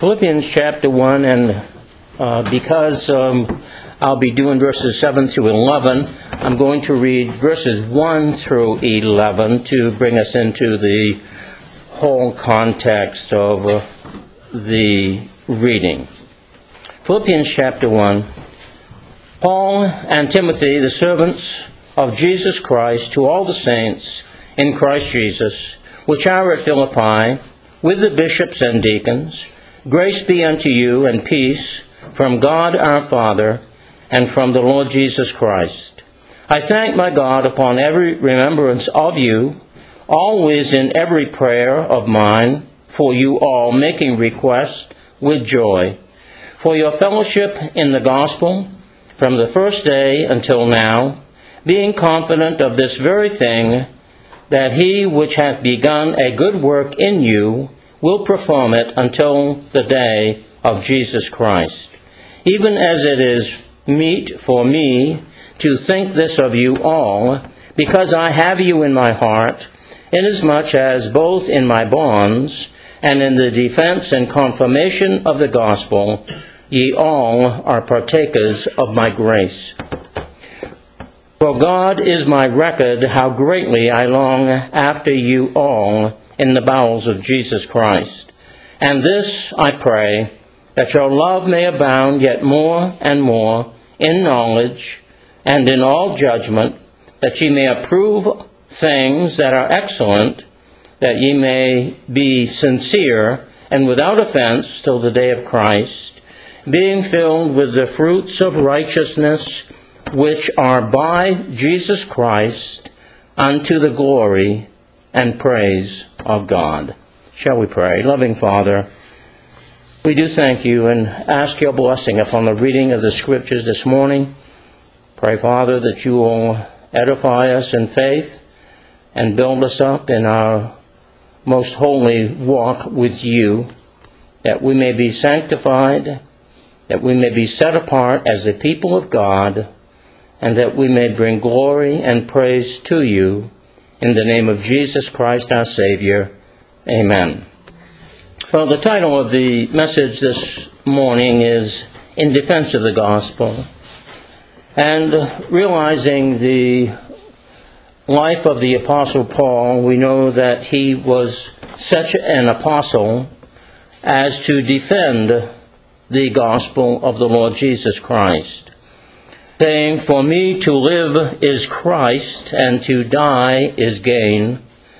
Philippians chapter 1, and because I'll be doing verses 7 through 11, I'm going to read verses 1 through 11 to bring us into the whole context of the reading. Philippians chapter 1. Paul and Timothy, the servants of Jesus Christ, to all the saints in Christ Jesus, which are at Philippi, with the bishops and deacons, grace be unto you and peace from God our Father and from the Lord Jesus Christ. I thank my God upon every remembrance of you, always in every prayer of mine, for you all, making request with joy, for your fellowship in the gospel from the first day until now, being confident of this very thing, that he which hath begun a good work in you will perform it until the day of Jesus Christ. Even as it is meet for me to think this of you all, because I have you in my heart, inasmuch as both in my bonds and in the defense and confirmation of the gospel, ye all are partakers of my grace. For God is my record, how greatly I long after you all in the bowels of Jesus Christ. And this I pray, that your love may abound yet more and more in knowledge and in all judgment, that ye may approve things that are excellent, that ye may be sincere and without offense till the day of Christ, being filled with the fruits of righteousness, which are by Jesus Christ, unto the glory and praise of God. Shall we pray? Loving Father, we do thank you and ask your blessing upon the reading of the Scriptures this morning. Pray, Father, that you will edify us in faith and build us up in our most holy walk with you, that we may be sanctified, that we may be set apart as the people of God, and that we may bring glory and praise to you. In the name of Jesus Christ, our Savior. Amen. Well, the title of the message this morning is In Defense of the Gospel. And realizing the life of the Apostle Paul, we know that he was such an apostle as to defend the gospel of the Lord Jesus Christ, saying, for me to live is Christ, and to die is gain.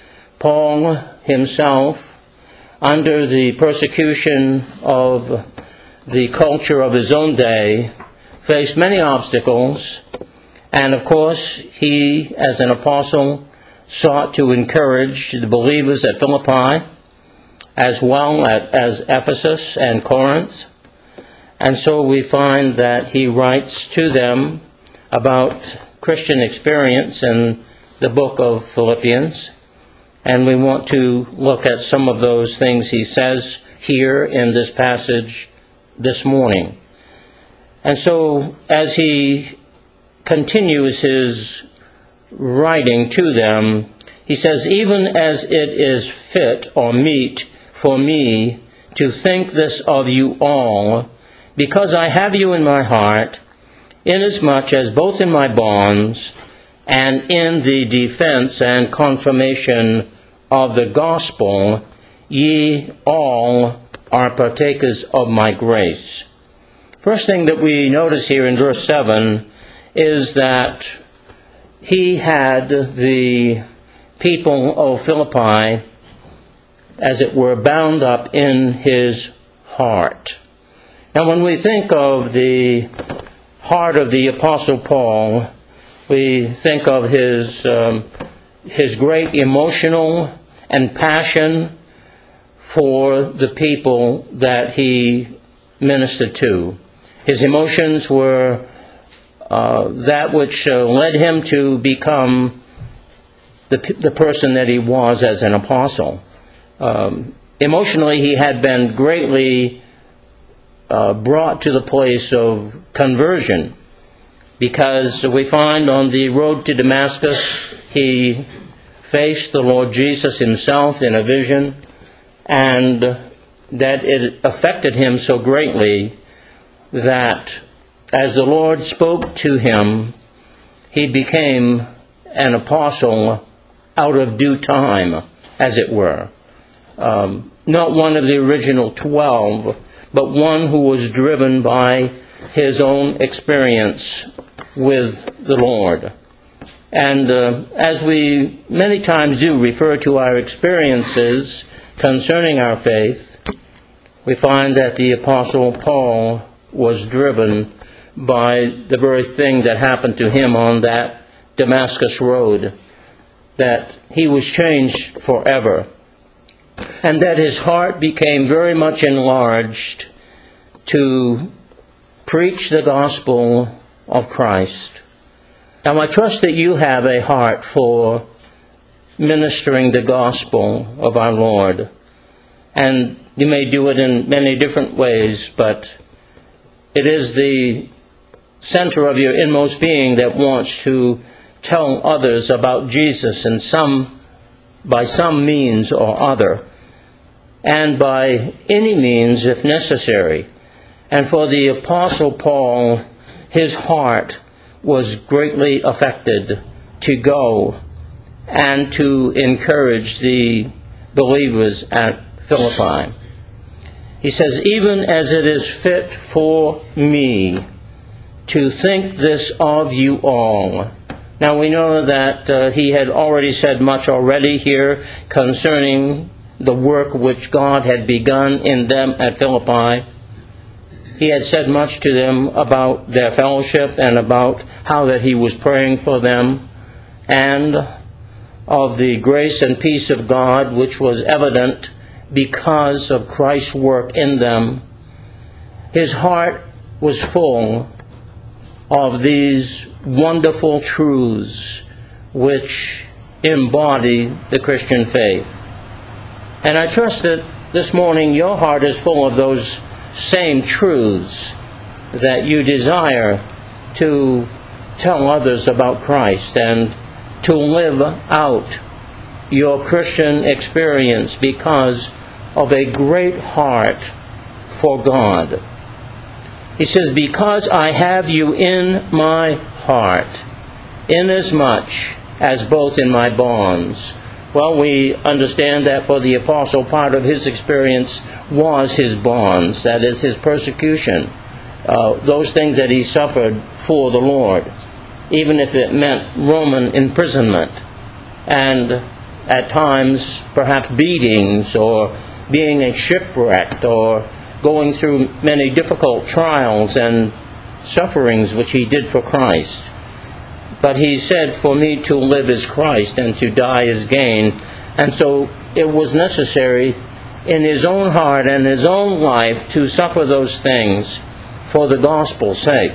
Paul himself, under the persecution of the culture of his own day, faced many obstacles, and of course he, as an apostle, sought to encourage the believers at Philippi, as well as Ephesus and Corinth. And so we find that he writes to them about Christian experience in the book of Philippians. And we want to look at some of those things he says here in this passage this morning. And so as he continues his writing to them, he says, even as it is fit or meet for me to think this of you all, because I have you in my heart, inasmuch as both in my bonds and in the defense and confirmation of the gospel, ye all are partakers of my grace. First thing that we notice here in verse 7 is that he had the people of Philippi, as it were, bound up in his heart. Now, when we think of the heart of the Apostle Paul, we think of his great emotional and passion for the people that he ministered to. His emotions were that which led him to become the person that he was as an apostle. Emotionally, he had been greatly brought to the place of conversion, because we find on the road to Damascus he faced the Lord Jesus himself in a vision, and that it affected him so greatly that as the Lord spoke to him, he became an apostle out of due time, as it were. Not one of the original 12, but one who was driven by his own experience with the Lord. And as we many times do refer to our experiences concerning our faith, we find that the Apostle Paul was driven by the very thing that happened to him on that Damascus road, that he was changed forever, and that his heart became very much enlarged to preach the gospel of Christ. Now, I trust that you have a heart for ministering the gospel of our Lord. And you may do it in many different ways, but it is the center of your inmost being that wants to tell others about Jesus by some means or other, and by any means if necessary. And for the Apostle Paul, his heart was greatly affected to go and to encourage the believers at Philippi. He says, "Even as it is fit for me to think this of you all." Now we know that he had already said much already here concerning the work which God had begun in them at Philippi. He had said much to them about their fellowship and about how that he was praying for them, and of the grace and peace of God which was evident because of Christ's work in them. His heart was full of these wonderful truths which embody the Christian faith. And I trust that this morning your heart is full of those same truths, that you desire to tell others about Christ and to live out your Christian experience because of a great heart for God. He says, "Because I have you in my heart, inasmuch as both in my bonds." Well, we understand that for the apostle, part of his experience was his bonds, that is, his persecution, those things that he suffered for the Lord, even if it meant Roman imprisonment, and at times perhaps beatings, or being a shipwrecked, or going through many difficult trials and sufferings which he did for Christ. But he said, "For me to live is Christ, and to die is gain." And so it was necessary in his own heart and his own life to suffer those things for the gospel's sake.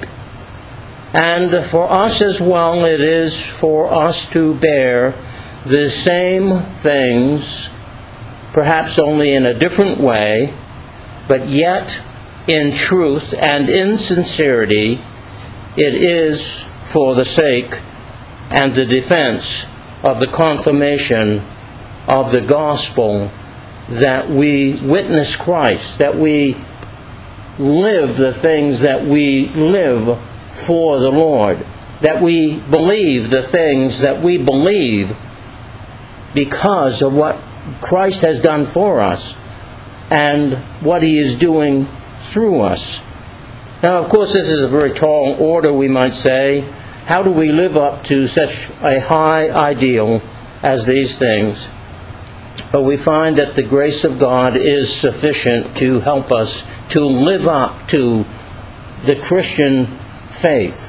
And for us as well, it is for us to bear the same things, perhaps only in a different way, but yet in truth and in sincerity, it is for the sake and the defense of the confirmation of the gospel that we witness Christ, that we live the things that we live for the Lord, that we believe the things that we believe because of what Christ has done for us and what he is doing through us. Now, of course, this is a very tall order, we might say. How do we live up to such a high ideal as these things? But we find that the grace of God is sufficient to help us to live up to the Christian faith.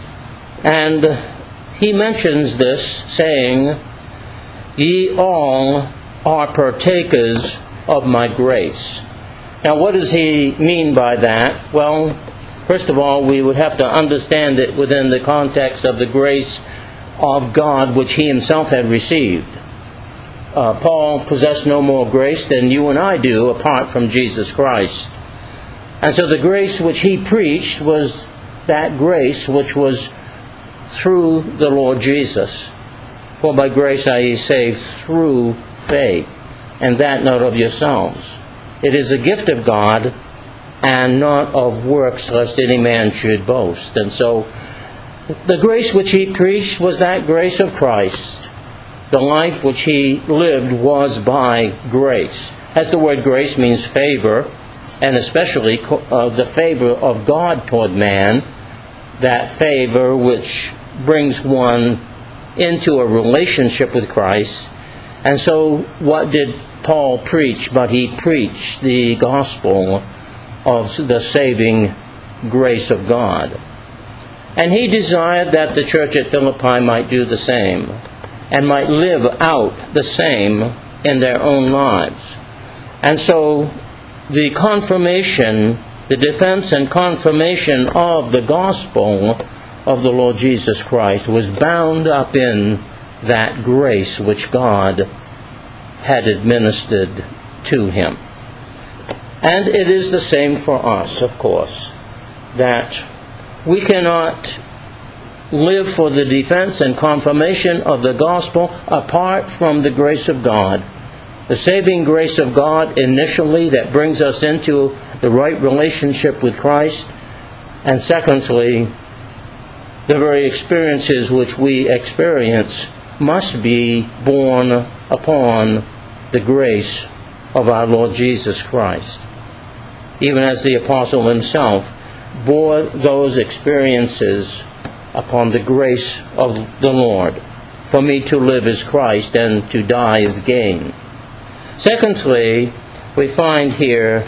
And he mentions this, saying, "Ye all are partakers of my grace." Now, what does he mean by that? Well, first of all, we would have to understand it within the context of the grace of God which he himself had received. Paul possessed no more grace than you and I do apart from Jesus Christ. And so the grace which he preached was that grace which was through the Lord Jesus. For by grace are ye saved through faith, and that not of yourselves. It is a gift of God, and not of works, lest any man should boast. And so, the grace which he preached was that grace of Christ. The life which he lived was by grace. As the word grace means favor, and especially the favor of God toward man, that favor which brings one into a relationship with Christ. And so what did Paul preach? But he preached the gospel of the saving grace of God. And he desired that the church at Philippi might do the same, and might live out the same in their own lives. And so the confirmation, the defense and confirmation of the gospel of the Lord Jesus Christ was bound up in that grace which God had administered to him. And it is the same for us, of course, that we cannot live for the defense and confirmation of the gospel apart from the grace of God. The saving grace of God initially that brings us into the right relationship with Christ, and secondly, the very experiences which we experience must be born upon the grace of our Lord Jesus Christ. Even as the apostle himself bore those experiences upon the grace of the Lord. For me to live is Christ, and to die is gain. Secondly, we find here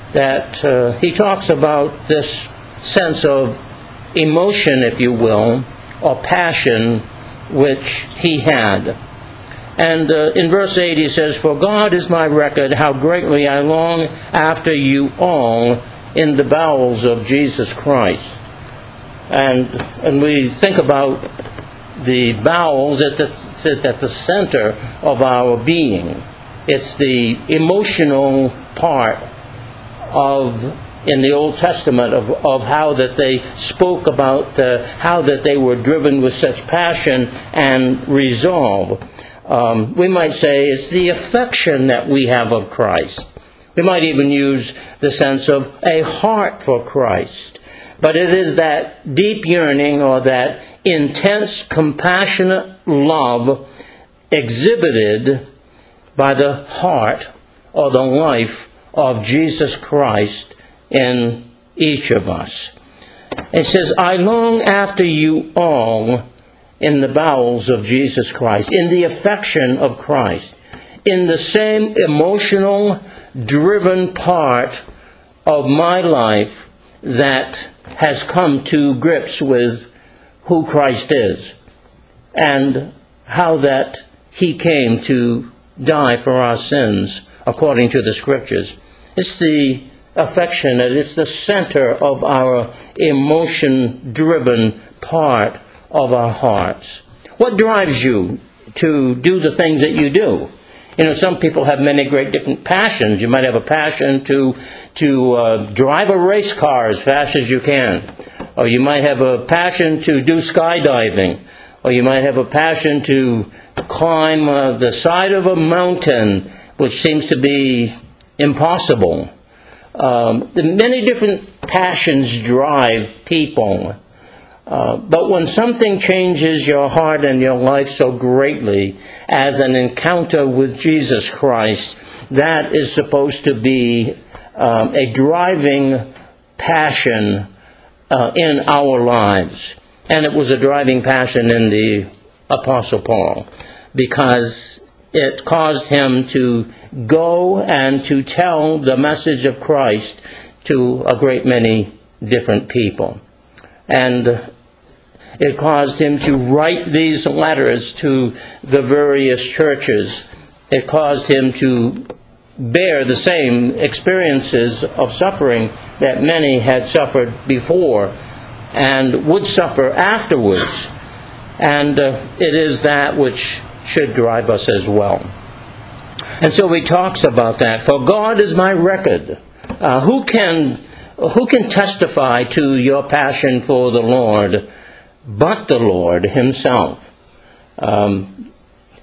that he talks about this sense of emotion, if you will, or passion, which he had. And in verse 8 he says, "For God is my record, how greatly I long after you all in the bowels of Jesus Christ." And we think about the bowels at the center of our being. It's the emotional part in the Old Testament of how that they spoke about how that they were driven with such passion and resolve. We might say it's the affection that we have of Christ. We might even use the sense of a heart for Christ. But it is that deep yearning or that intense, compassionate love exhibited by the heart or the life of Jesus Christ in each of us. It says, "I long after you all in the bowels of Jesus Christ," in the affection of Christ, in the same emotional, driven part of my life that has come to grips with who Christ is and how that he came to die for our sins according to the Scriptures. It's the affection, it's the center of our emotion-driven part of our hearts. What drives you to do the things that you do? You know, some people have many great different passions. You might have a passion to drive a race car as fast as you can. Or you might have a passion to do skydiving. Or you might have a passion to climb the side of a mountain, which seems to be impossible. Many different passions drive people. But when something changes your heart and your life so greatly as an encounter with Jesus Christ, that is supposed to be a driving passion in our lives. And it was a driving passion in the Apostle Paul, because it caused him to go and to tell the message of Christ to a great many different people. And it caused him to write these letters to the various churches. It caused him to bear the same experiences of suffering that many had suffered before and would suffer afterwards. And it is that which should drive us as well. And so he talks about that. "For God is my record." Who can testify to your passion for the Lord but the Lord himself?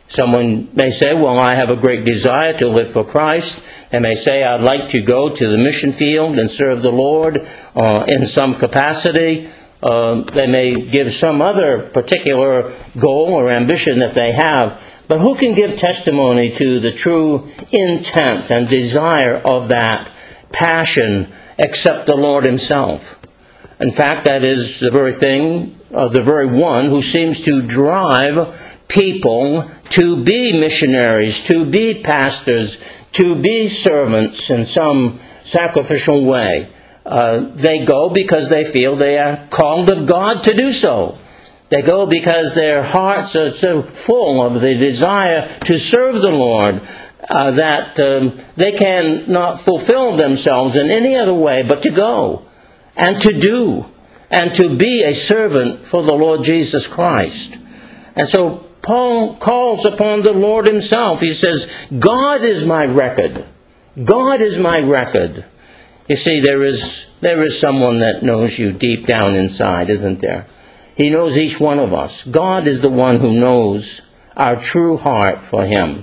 Someone may say, well, I have a great desire to live for Christ. They may say, I'd like to go to the mission field and serve the Lord in some capacity. They may give some other particular goal or ambition that they have. But who can give testimony to the true intent and desire of that passion except the Lord Himself? In fact, that is the very thing, the very one who seems to drive people to be missionaries, to be pastors, to be servants in some sacrificial way. They go because they feel they are called of God to do so. They go because their hearts are so full of the desire to serve the Lord that they cannot fulfill themselves in any other way but to go and to do and to be a servant for the Lord Jesus Christ. And so Paul calls upon the Lord Himself. He says, God is my record. God is my record. You see, there is someone that knows you deep down inside, isn't there? He knows each one of us. God is the one who knows our true heart for Him.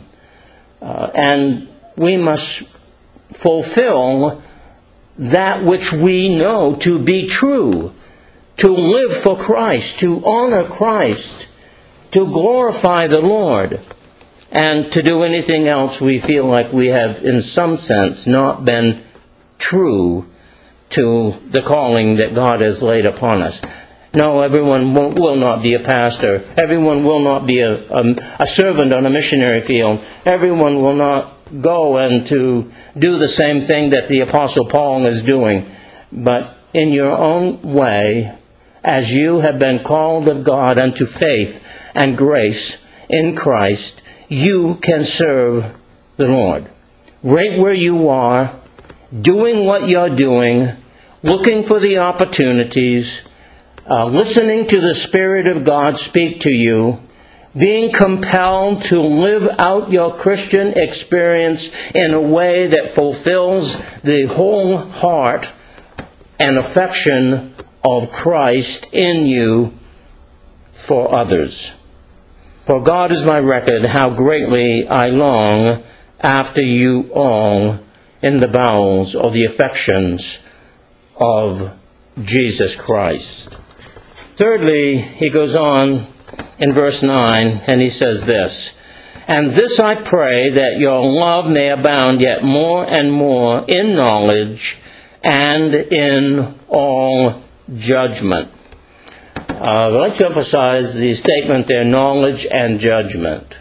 And we must fulfill that which we know to be true, to live for Christ, to honor Christ, to glorify the Lord, and to do anything else we feel like we have, in some sense, not been true to the calling that God has laid upon us. No, everyone will not be a pastor. Everyone will not be a servant on a missionary field. Everyone will not go and to do the same thing that the Apostle Paul is doing. But in your own way, as you have been called of God unto faith and grace in Christ, you can serve the Lord. Right where you are, doing what you're doing, looking for the opportunities, listening to the Spirit of God speak to you, being compelled to live out your Christian experience in a way that fulfills the whole heart and affection of Christ in you for others. For God is my record, how greatly I long after you all in the bowels or the affections of Jesus Christ. Thirdly, he goes on in verse 9, and he says this, and this I pray, that your love may abound yet more and more in knowledge and in all judgment. I'd like to emphasize the statement there, knowledge and judgment.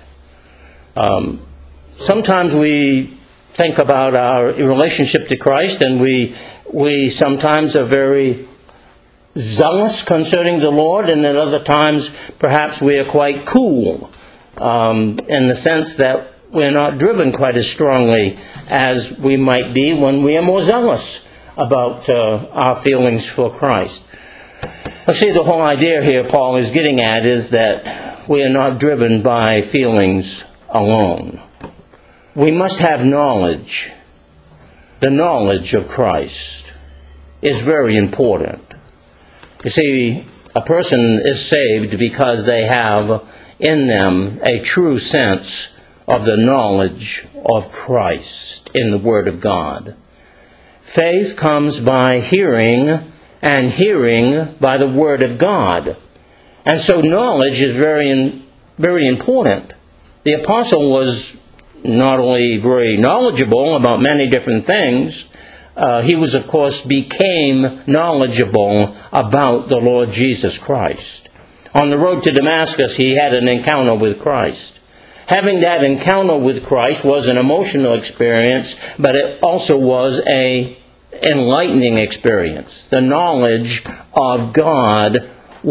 Sometimes we think about our relationship to Christ, and we sometimes are very zealous concerning the Lord, and at other times perhaps we are quite cool in the sense that we're not driven quite as strongly as we might be when we are more zealous about our feelings for Christ. Well, see, the whole idea here Paul is getting at is that we are not driven by feelings alone. We must have knowledge. The knowledge of Christ is very important. You see, a person is saved because they have in them a true sense of the knowledge of Christ in the Word of God. Faith comes by hearing, and hearing by the Word of God. And so knowledge is very, very important. The apostle was not only very knowledgeable about many different things, he was, of course, became knowledgeable about the Lord Jesus Christ. On the road to Damascus, he had an encounter with Christ. Having that encounter with Christ was an emotional experience, but it also was an enlightening experience. The knowledge of God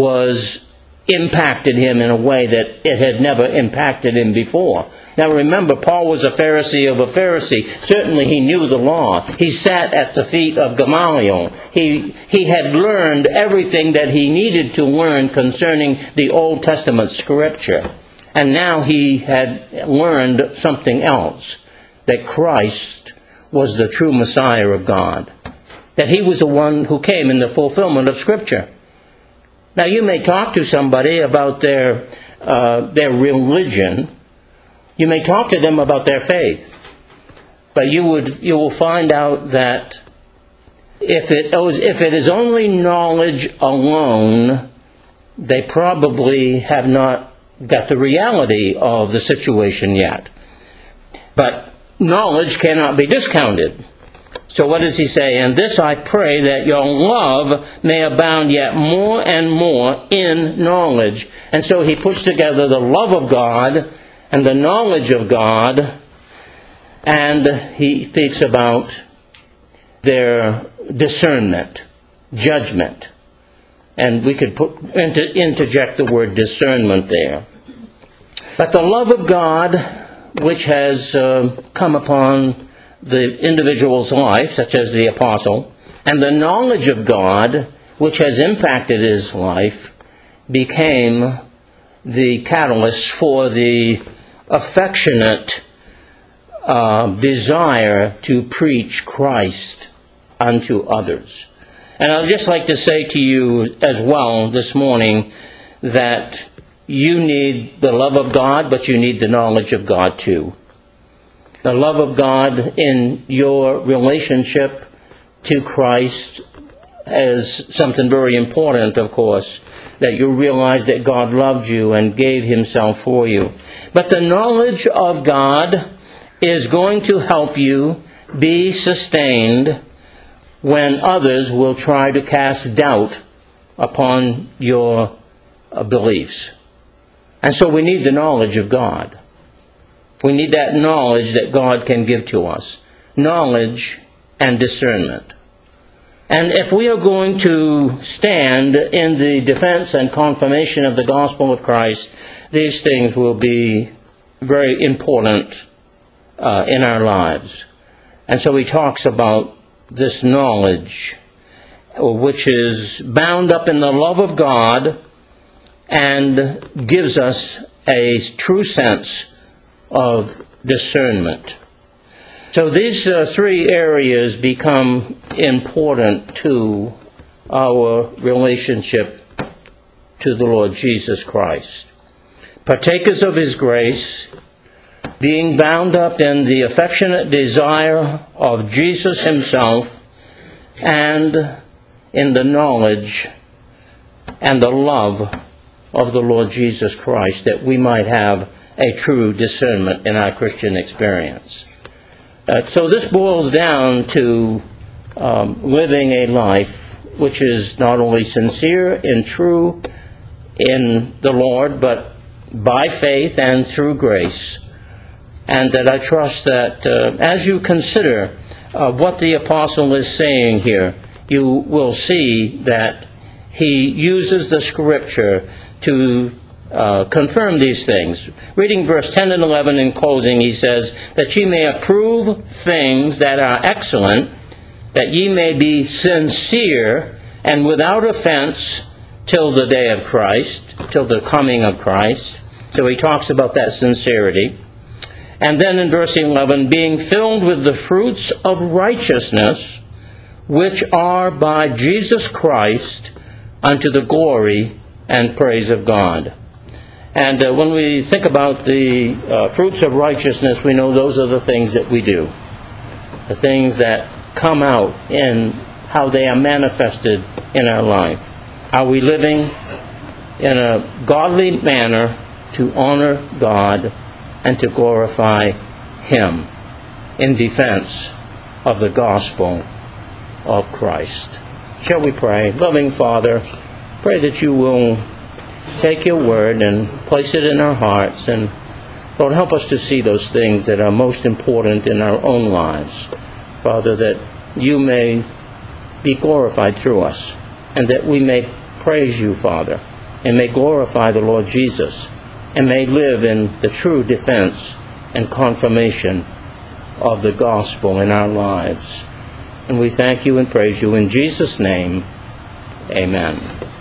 impacted him in a way that it had never impacted him before. Now remember, Paul was a Pharisee of a Pharisee. Certainly he knew the law. He sat at the feet of Gamaliel. He had learned everything that he needed to learn concerning the Old Testament Scripture. And now he had learned something else, that Christ was the true Messiah of God, that he was the one who came in the fulfillment of Scripture. Now you may talk to somebody about their religion, You may talk to them about their faith, but you will find out that if it is only knowledge alone, they probably have not got the reality of the situation yet. But knowledge cannot be discounted. So what does he say? And this I pray, that your love may abound yet more and more in knowledge. And so he puts together the love of God and the knowledge of God, and he speaks about their discernment, judgment. And we could interject the word discernment there. But the love of God, which has come upon the individual's life, such as the apostle, and the knowledge of God, which has impacted his life, became the catalyst for the affectionate desire to preach Christ unto others. And I'd just like to say to you as well this morning that you need the love of God, but you need the knowledge of God too. The love of God in your relationship to Christ is something very important, of course, that you realize that God loved you and gave himself for you. But the knowledge of God is going to help you be sustained when others will try to cast doubt upon your beliefs. And so we need the knowledge of God. We need that knowledge that God can give to us. Knowledge and discernment. And if we are going to stand in the defense and confirmation of the gospel of Christ, these things will be very important in our lives. And so he talks about this knowledge, which is bound up in the love of God and gives us a true sense of discernment. So these three areas become important to our relationship to the Lord Jesus Christ. Partakers of his grace, being bound up in the affectionate desire of Jesus himself, and in the knowledge and the love of the Lord Jesus Christ, that we might have a true discernment in our Christian experience. So this boils down to living a life which is not only sincere and true in the Lord, but by faith and through grace. And that I trust that as you consider what the apostle is saying here, you will see that he uses the scripture to confirm these things. Reading verse 10 and 11 in closing, he says, that ye may approve things that are excellent, that ye may be sincere and without offense till the day of Christ, till the coming of Christ. So he talks about that sincerity. And then in verse 11, being filled with the fruits of righteousness, which are by Jesus Christ unto the glory and praise of God. And when we think about the fruits of righteousness, we know those are the things that we do. The things that come out in how they are manifested in our life. Are we living in a godly manner to honor God and to glorify him in defense of the gospel of Christ? Shall we pray? Loving Father, pray that you will take your word and place it in our hearts, and Lord, help us to see those things that are most important in our own lives. Father, that you may be glorified through us, and that we may praise you, Father, and may glorify the Lord Jesus, and may live in the true defense and confirmation of the gospel in our lives. And we thank you and praise you in Jesus' name. Amen.